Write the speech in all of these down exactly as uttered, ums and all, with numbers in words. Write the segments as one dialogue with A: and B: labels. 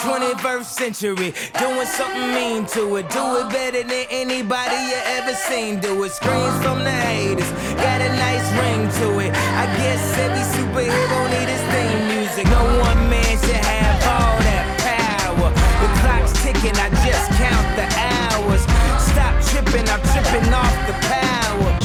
A: twenty-first century, doing something mean to it. Do it better than anybody you ever seen do it. Screams from the haters, got a nice ring to it. I guess every superhero need his theme music. No one man should have all that power. The clock's ticking, I just count the hours. Stop tripping, I'm tripping off the power.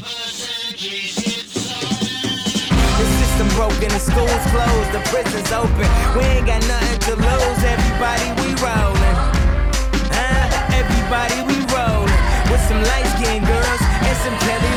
A: The system broken, the school's closed, the prison's open. We ain't got nothing to lose, everybody we rollin'. Uh, everybody we rollin'. With some light-skinned girls and some Kelly